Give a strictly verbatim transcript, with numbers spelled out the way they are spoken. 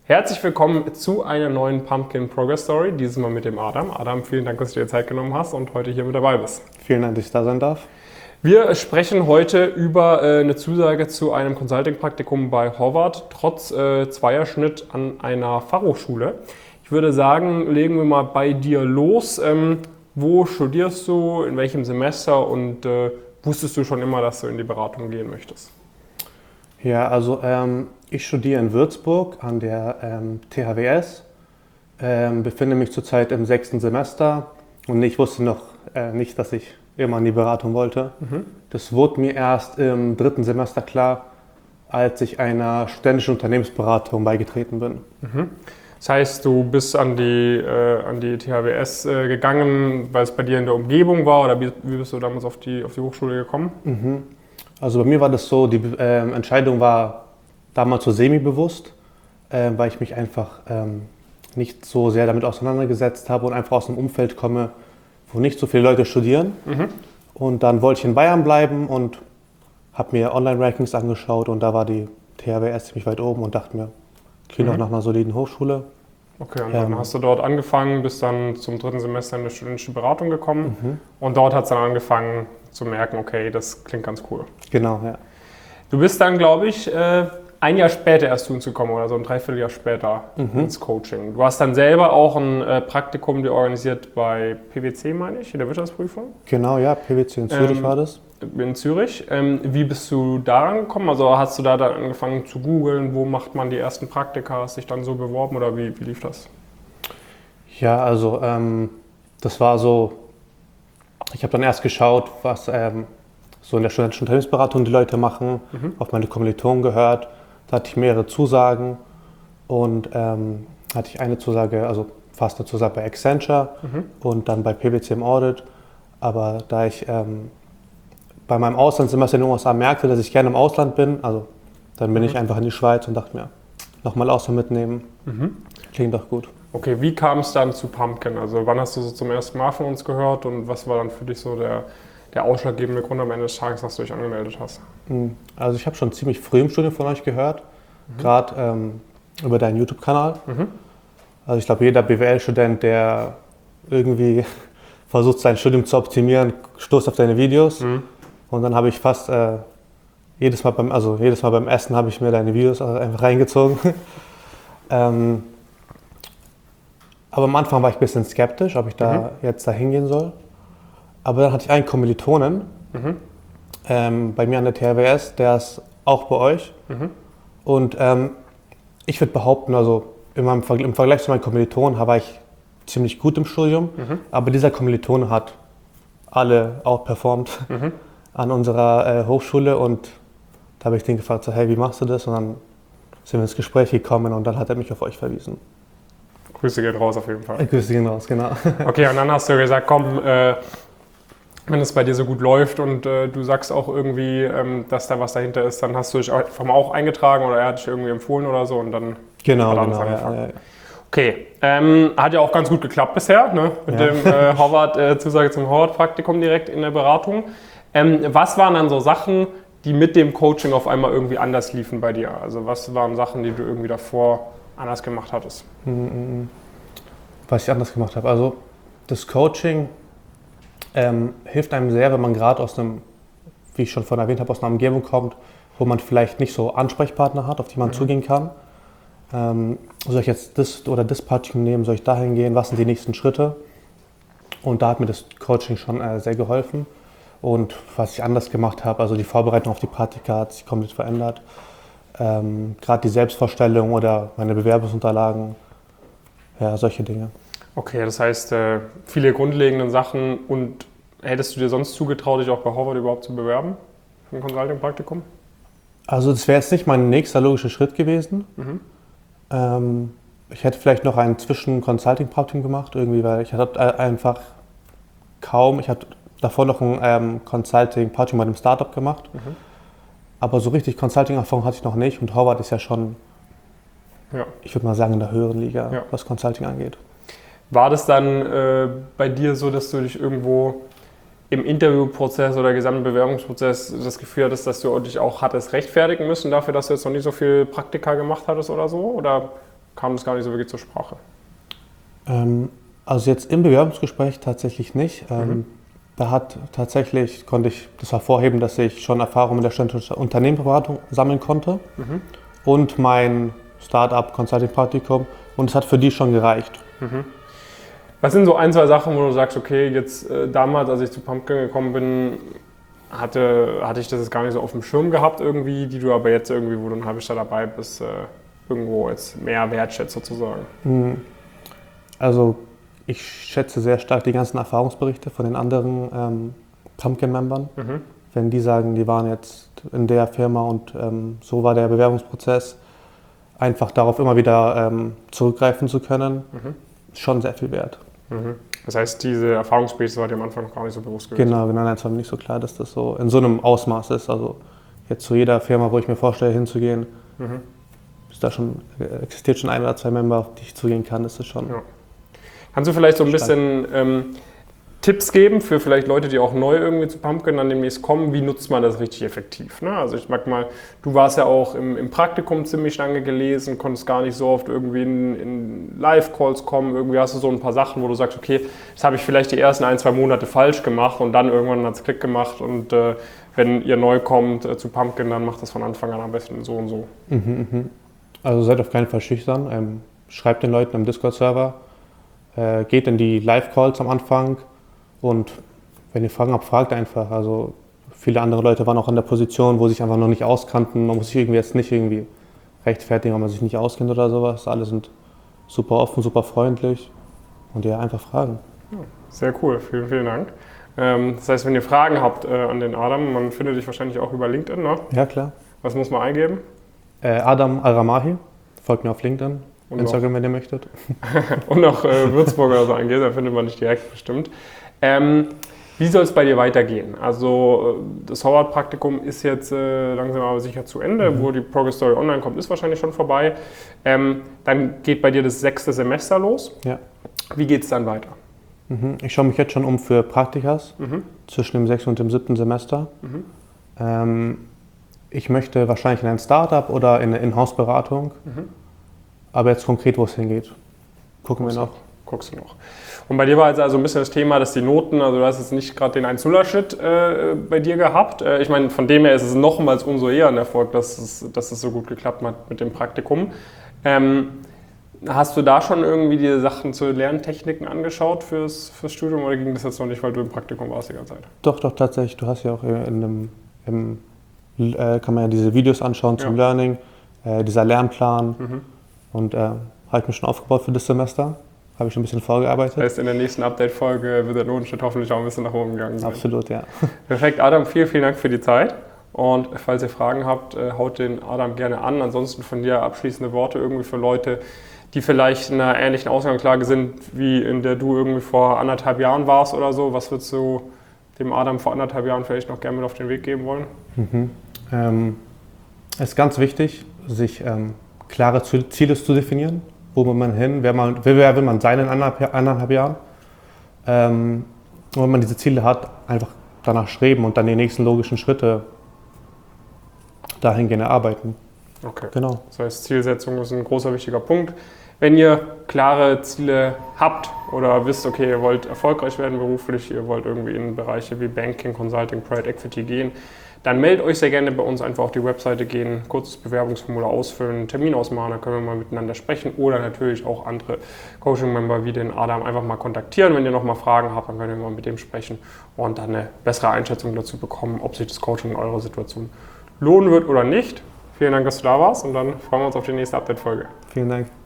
Herzlich willkommen zu einer neuen Pumpkin Progress Story, dieses Mal mit dem Adam. Adam, vielen Dank, dass du dir Zeit genommen hast und heute hier mit dabei bist. Vielen Dank, dass ich da sein darf. Wir sprechen heute über äh, eine Zusage zu einem Consulting-Praktikum bei Horvath, trotz äh, Zweierschnitt an einer Fachhochschule. Ich würde sagen, legen wir mal bei dir los. Ähm, wo studierst du, in welchem Semester und äh, wusstest du schon immer, dass du in die Beratung gehen möchtest? Ja, also ähm, ich studiere in Würzburg an der ähm, T H W S, ähm, befinde mich zurzeit im sechsten Semester und ich wusste noch äh, nicht, dass ich immer in die Beratung wollte. Mhm. Das wurde mir erst im dritten Semester klar, als ich einer ständischen Unternehmensberatung beigetreten bin. Mhm. Das heißt, du bist an die, äh, an die T H W S äh, gegangen, weil es bei dir in der Umgebung war, oder wie, wie bist du damals auf die, auf die Hochschule gekommen? Mhm. Also bei mir war das so, die äh, Entscheidung war damals so semi-bewusst, äh, weil ich mich einfach ähm, nicht so sehr damit auseinandergesetzt habe und einfach aus einem Umfeld komme, wo nicht so viele Leute studieren. Mhm. Und dann wollte ich in Bayern bleiben und habe mir Online-Rankings angeschaut und da war die T H W S ziemlich weit oben und dachte mir, klingt auch nach einer soliden Hochschule. Okay, und dann ähm, hast du dort angefangen, bist dann zum dritten Semester in der studentischen Beratung gekommen mhm. und dort hat es dann angefangen zu merken, okay, das klingt ganz cool. Genau, ja. Du bist dann, glaube ich, äh, ein Jahr später erst zu uns gekommen oder so ein Dreivierteljahr später mhm. ins Coaching. Du hast dann selber auch ein äh, Praktikum dir organisiert bei P W C, meine ich, in der Wirtschaftsprüfung. Genau, ja, P W C in Zürich ähm, war das. In Zürich. Ähm, wie bist du daran gekommen? Also hast du da dann angefangen zu googeln, wo macht man die ersten Praktika? Hast dich dann so beworben oder wie, wie lief das? Ja, also ähm, das war so, ich habe dann erst geschaut, was ähm, so in der studentischen Unternehmensberatung die Leute machen, mhm. auf meine Kommilitonen gehört. Da hatte ich mehrere Zusagen und ähm, hatte ich eine Zusage, also fast eine Zusage bei Accenture mhm. und dann bei P W C im Audit. Aber da ich ähm, bei meinem Auslandssemester in den U S A merkte, dass ich gerne im Ausland bin, also dann bin mhm. ich einfach in die Schweiz und dachte mir, nochmal Ausland mitnehmen, mhm. klingt doch gut. Okay, wie kam es dann zu Pumpkin? Also wann hast du so zum ersten Mal von uns gehört und was war dann für dich so der, der ausschlaggebende Grund am Ende des Tages, dass du dich angemeldet hast? Also ich habe schon ziemlich früh im Studium von euch gehört, mhm. gerade ähm, über deinen YouTube-Kanal. Mhm. Also ich glaube, jeder B W L-Student, der irgendwie versucht, sein Studium zu optimieren, stoßt auf deine Videos. Mhm. Und dann habe ich fast äh, jedes Mal beim, also jedes Mal beim Essen habe ich mir deine Videos einfach reingezogen. ähm, aber am Anfang war ich ein bisschen skeptisch, ob ich da mhm. jetzt da hingehen soll. Aber dann hatte ich einen Kommilitonen mhm. ähm, bei mir an der T H W S, der ist auch bei euch. Mhm. Und ähm, ich würde behaupten, also in meinem Ver- im Vergleich zu meinen Kommilitonen war ich ziemlich gut im Studium. Mhm. Aber dieser Kommilitone hat alle outperformed mhm. an unserer äh, Hochschule. Und da habe ich den gefragt, so, hey, wie machst du das? Und dann sind wir ins Gespräch gekommen und dann hat er mich auf euch verwiesen. Grüße gehen raus auf jeden Fall. Grüße gehen raus, genau. Okay, und dann hast du gesagt, komm, äh, wenn es bei dir so gut läuft und äh, du sagst auch irgendwie, ähm, dass da was dahinter ist, dann hast du dich einfach mal auch eingetragen oder er hat dich irgendwie empfohlen oder so und dann genau, hat alles genau, angefangen. Ja, ja, ja. Okay, ähm, hat ja auch ganz gut geklappt bisher, ne? Mit ja. dem äh, Horvath, äh, Zusage zum Horvath-Praktikum direkt in der Beratung. Ähm, was waren dann so Sachen, die mit dem Coaching auf einmal irgendwie anders liefen bei dir? Also was waren Sachen, die du irgendwie davor anders gemacht hattest? Was ich anders gemacht habe, also das Coaching ähm, hilft einem sehr, wenn man gerade aus einem, wie ich schon vorhin erwähnt habe, aus einer Umgebung kommt, wo man vielleicht nicht so Ansprechpartner hat, auf die man mhm. zugehen kann. Ähm, soll ich jetzt das oder das Praktikum nehmen, soll ich dahin gehen, was sind die nächsten Schritte? Und da hat mir das Coaching schon äh, sehr geholfen. Und was ich anders gemacht habe, also die Vorbereitung auf die Praktika hat sich komplett verändert. Ähm, gerade die Selbstvorstellung oder meine Bewerbungsunterlagen, ja, solche Dinge. Okay, das heißt, äh, viele grundlegende Sachen. Und hättest du dir sonst zugetraut, dich auch bei Horvath überhaupt zu bewerben für ein Consulting-Praktikum? Also das wäre jetzt nicht mein nächster logischer Schritt gewesen. Mhm. Ähm, ich hätte vielleicht noch ein Zwischen-Consulting-Praktikum gemacht, irgendwie, weil ich hatte einfach kaum, ich hatte davor noch ein ähm, Consulting-Praktikum bei einem Startup gemacht. Mhm. Aber so richtig Consulting-Erfahrung hatte ich noch nicht und Horvath ist ja schon, ja. ich würde mal sagen, in der höheren Liga, ja. was Consulting angeht. War das dann äh, bei dir so, dass du dich irgendwo im Interviewprozess oder gesamten Bewerbungsprozess das Gefühl hattest, dass du dich auch hattest rechtfertigen müssen dafür, dass du jetzt noch nicht so viel Praktika gemacht hattest oder so? Oder kam das gar nicht so wirklich zur Sprache? Ähm, also jetzt im Bewerbungsgespräch tatsächlich nicht. Ähm, Mhm. Da hat tatsächlich, konnte ich das hervorheben, dass ich schon Erfahrung mit der ständischen Unternehmensberatung sammeln konnte Mhm. und mein Start-up-Consulting-Praktikum, und es hat für die schon gereicht. Mhm. Was sind so ein, zwei Sachen, wo du sagst, okay, jetzt äh, damals, als ich zu Pumpkin gekommen bin, hatte, hatte ich das jetzt gar nicht so auf dem Schirm gehabt irgendwie, die du aber jetzt irgendwie, wo du ein halbes Jahr dabei bist, äh, irgendwo jetzt mehr wertschätzt sozusagen? Hm, Also ich schätze sehr stark die ganzen Erfahrungsberichte von den anderen ähm, Pumpkin-Membern. Mhm. Wenn die sagen, die waren jetzt in der Firma und ähm, so war der Bewerbungsprozess, einfach darauf immer wieder ähm, zurückgreifen zu können, Mhm. ist schon sehr viel wert. Mhm. Das heißt, diese Erfahrungsbase war dir am Anfang noch gar nicht so bewusst gewesen? Genau, genau, nein, es war mir nicht so klar, dass das so in so einem Ausmaß ist. Also jetzt zu jeder Firma, wo ich mir vorstelle, hinzugehen, Mhm. ist da schon, äh, existiert schon ein oder zwei Member, auf die ich zugehen kann, das ist schon. Ja. Kannst du vielleicht so ein Stark. bisschen ähm, Tipps geben für vielleicht Leute, die auch neu irgendwie zu Pumpkin dann demnächst kommen? Wie nutzt man das richtig effektiv? Ne? Also ich mag mal, du warst ja auch im, im Praktikum ziemlich lange gelesen, konntest gar nicht so oft irgendwie in, in Live-Calls kommen. Irgendwie hast du so ein paar Sachen, wo du sagst, okay, das habe ich vielleicht die ersten ein, zwei Monate falsch gemacht und dann irgendwann hat es Klick gemacht und äh, wenn ihr neu kommt äh, zu Pumpkin, dann macht das von Anfang an am besten so und so. Mhm, mhm. Also seid auf keinen Fall schüchtern, ähm, schreibt den Leuten im Discord-Server, äh, geht in die Live-Calls am Anfang und wenn ihr Fragen habt, fragt einfach. Also viele andere Leute waren auch in der Position, wo sie sich einfach noch nicht auskannten. Man muss sich irgendwie jetzt nicht irgendwie rechtfertigen, wenn man sich nicht auskennt oder sowas. Alle sind super offen, super freundlich und ja, einfach fragen. Sehr cool, vielen, vielen Dank. Ähm, das heißt, wenn ihr Fragen habt äh, an den Adam, man findet dich wahrscheinlich auch über LinkedIn, ne? Ja, klar. Was muss man eingeben? Äh, Adam Al-Ramahi, folgt mir auf LinkedIn, Und Instagram, wenn ihr möchtet. Und noch äh, Würzburg oder so eingeht, da findet man dich direkt bestimmt. Ähm, wie soll es bei dir weitergehen? Also äh, das Howard-Praktikum ist jetzt äh, langsam aber sicher zu Ende, Mhm. wo die Progress Story online kommt, ist wahrscheinlich schon vorbei. Ähm, dann geht bei dir das sechste Semester los. Ja. Wie geht es dann weiter? Mhm. Ich schaue mich jetzt schon um für Praktikas Mhm. zwischen dem sechsten und dem siebten Semester. Mhm. Ähm, ich möchte wahrscheinlich in ein Startup oder in eine Inhouse-Beratung, Mhm. aber jetzt konkret, wo es hingeht, gucken wir noch. Guckst du noch. Und bei dir war jetzt also ein bisschen das Thema, dass die Noten, also du hast jetzt nicht gerade den eins null Schritt äh, bei dir gehabt. Äh, ich meine, von dem her ist es nochmals umso eher ein Erfolg, dass es, dass es so gut geklappt hat mit dem Praktikum. Ähm, hast du da schon irgendwie die Sachen zu Lerntechniken angeschaut fürs, fürs Studium oder ging das jetzt noch nicht, weil du im Praktikum warst die ganze Zeit? Doch, doch, tatsächlich. Du hast ja auch in einem, im, äh, kann man ja diese Videos anschauen zum Ja. Learning, äh, dieser Lernplan Mhm. und äh, habe ich mir schon aufgebaut für das Semester. Habe ich schon ein bisschen vorgearbeitet. Das heißt, in der nächsten Update-Folge wird der Notenschnitt hoffentlich auch ein bisschen nach oben gegangen sein. Absolut, ja. Perfekt, Adam, vielen, vielen Dank für die Zeit. Und falls ihr Fragen habt, äh, haut den Adam gerne an. Ansonsten von dir abschließende Worte irgendwie für Leute, die vielleicht in einer ähnlichen Ausgangslage sind, wie in der du irgendwie vor anderthalb Jahren warst oder so. Was würdest du dem Adam vor anderthalb Jahren vielleicht noch gerne mit auf den Weg geben wollen? Mhm. Ähm, es ist ganz wichtig, sich ähm, klare Ziele zu definieren. Wo will man hin, wer, man, wer will man sein in anderthalb, anderthalb Jahren. Ähm, und wenn man diese Ziele hat, einfach danach streben und dann die nächsten logischen Schritte dahingehend erarbeiten. Okay. Genau. Das heißt, Zielsetzung ist ein großer, wichtiger Punkt. Wenn ihr klare Ziele habt oder wisst, okay, ihr wollt erfolgreich werden beruflich, ihr wollt irgendwie in Bereiche wie Banking, Consulting, Private Equity gehen, dann meldet euch sehr gerne bei uns, einfach auf die Webseite gehen, kurzes Bewerbungsformular ausfüllen, einen Termin ausmachen, dann können wir mal miteinander sprechen oder natürlich auch andere Coaching-Member wie den Adam einfach mal kontaktieren. Wenn ihr nochmal Fragen habt, dann können wir mal mit dem sprechen und dann eine bessere Einschätzung dazu bekommen, ob sich das Coaching in eurer Situation lohnen wird oder nicht. Vielen Dank, dass du da warst und dann freuen wir uns auf die nächste Update-Folge. Vielen Dank.